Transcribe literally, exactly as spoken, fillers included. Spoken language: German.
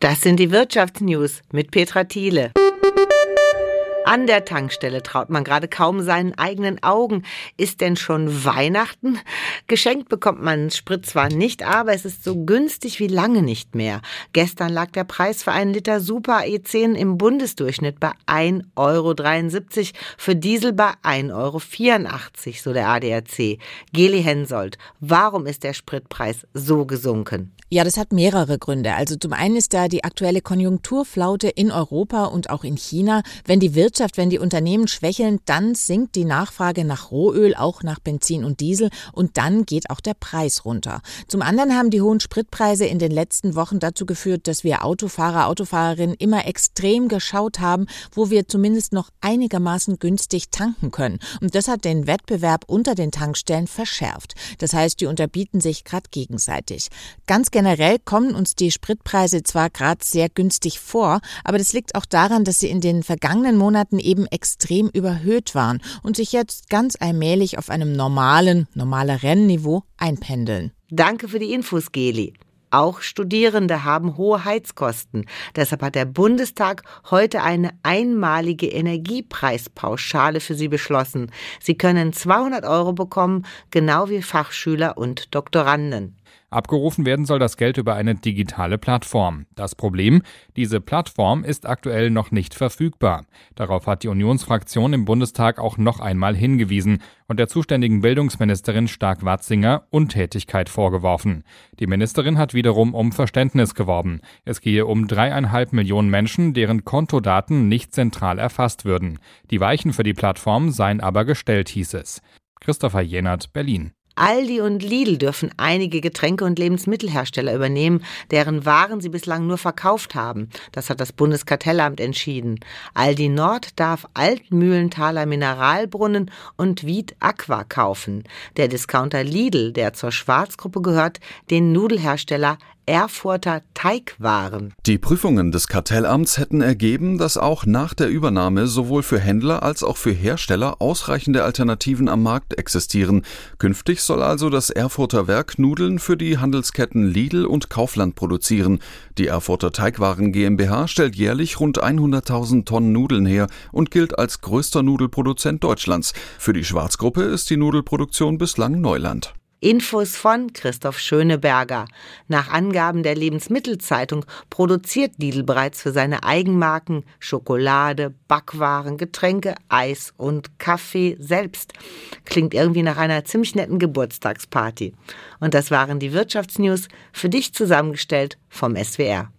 Das sind die Wirtschaftsnews mit Petra Thiele. An der Tankstelle traut man gerade kaum seinen eigenen Augen. Ist denn schon Weihnachten? Geschenkt bekommt man Sprit zwar nicht, aber es ist so günstig wie lange nicht mehr. Gestern lag der Preis für einen Liter Super E zehn im Bundesdurchschnitt bei ein Euro dreiundsiebzig, für Diesel bei ein Euro vierundachtzig, so der A D A C. Geli Hensoldt, warum ist der Spritpreis so gesunken? Ja, das hat mehrere Gründe. Also zum einen ist da die aktuelle Konjunkturflaute in Europa und auch in China. Wenn die Wirtschaft, wenn die Unternehmen schwächeln, dann sinkt die Nachfrage nach Rohöl, auch nach Benzin und Diesel, und dann geht auch der Preis runter. Zum anderen haben die hohen Spritpreise in den letzten Wochen dazu geführt, dass wir Autofahrer, Autofahrerinnen immer extrem geschaut haben, wo wir zumindest noch einigermaßen günstig tanken können. Und das hat den Wettbewerb unter den Tankstellen verschärft. Das heißt, die unterbieten sich gerade gegenseitig. Ganz generell kommen uns die Spritpreise zwar gerade sehr günstig vor, aber das liegt auch daran, dass sie in den vergangenen Monaten eben extrem überhöht waren und sich jetzt ganz allmählich auf einem normalen, normaleren Niveau einpendeln. Danke für die Infos, Geli. Auch Studierende haben hohe Heizkosten. Deshalb hat der Bundestag heute eine einmalige Energiepreispauschale für sie beschlossen. Sie können zweihundert Euro bekommen, genau wie Fachschüler und Doktoranden. Abgerufen werden soll das Geld über eine digitale Plattform. Das Problem: Diese Plattform ist aktuell noch nicht verfügbar. Darauf hat die Unionsfraktion im Bundestag auch noch einmal hingewiesen und der zuständigen Bildungsministerin Stark-Watzinger Untätigkeit vorgeworfen. Die Ministerin hat wiederum um Verständnis geworben. Es gehe um dreieinhalb Millionen Menschen, deren Kontodaten nicht zentral erfasst würden. Die Weichen für die Plattform seien aber gestellt, hieß es. Christopher Jenert, Berlin. Aldi und Lidl dürfen einige Getränke- und Lebensmittelhersteller übernehmen, deren Waren sie bislang nur verkauft haben. Das hat das Bundeskartellamt entschieden. Aldi Nord darf Altmühlenthaler Mineralbrunnen und Viet Aqua kaufen. Der Discounter Lidl, der zur Schwarzgruppe gehört, den Nudelhersteller Erfurter Teigwaren. Die Prüfungen des Kartellamts hätten ergeben, dass auch nach der Übernahme sowohl für Händler als auch für Hersteller ausreichende Alternativen am Markt existieren. Künftig soll also das Erfurter Werk Nudeln für die Handelsketten Lidl und Kaufland produzieren. Die Erfurter Teigwaren GmbH stellt jährlich rund hunderttausend Tonnen Nudeln her und gilt als größter Nudelproduzent Deutschlands. Für die Schwarzgruppe ist die Nudelproduktion bislang Neuland. Infos von Christoph Schöneberger. Nach Angaben der Lebensmittelzeitung produziert Lidl bereits für seine Eigenmarken Schokolade, Backwaren, Getränke, Eis und Kaffee selbst. Klingt irgendwie nach einer ziemlich netten Geburtstagsparty. Und das waren die Wirtschaftsnews, für dich zusammengestellt vom S W R.